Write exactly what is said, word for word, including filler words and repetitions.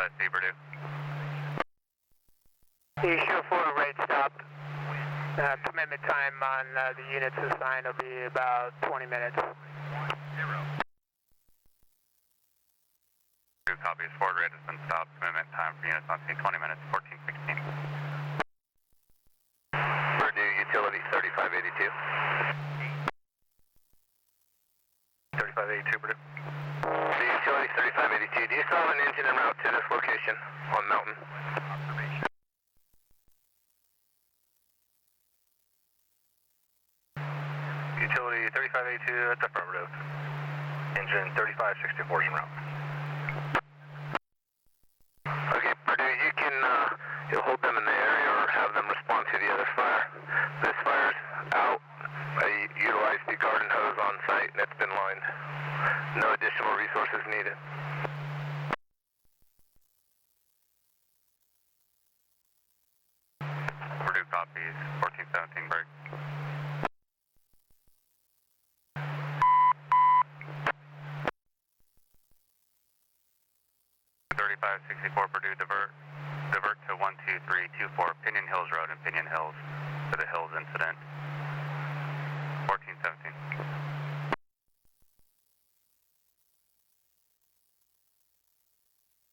I see Purdue. Issue four rate stopped. Uh, commitment time on uh, the units assigned will be about twenty minutes. Two copies, forward rate has been stopped. Commitment time for units on scene twenty minutes, fourteen sixteen. Purdue utility thirty-five eighty-two. thirty-five eighty-two, Purdue. The utility thirty-five eighty-two, do you still have an engine en route to this location on Mountain? Utility thirty-five eighty-two, that's affirmative. Engine thirty-five sixty-four is en route. Okay, Purdue, you can uh, you'll hold them in the area or have them respond to the other fire. This fire's out. I utilized the garden hose on site and it's been lined. No additional resources needed. Purdue copies, fourteen seventeen break. thirty-five sixty-four Purdue, divert, divert to one two three two four Pinion Hills Road in Pinion Hills for the Hills incident.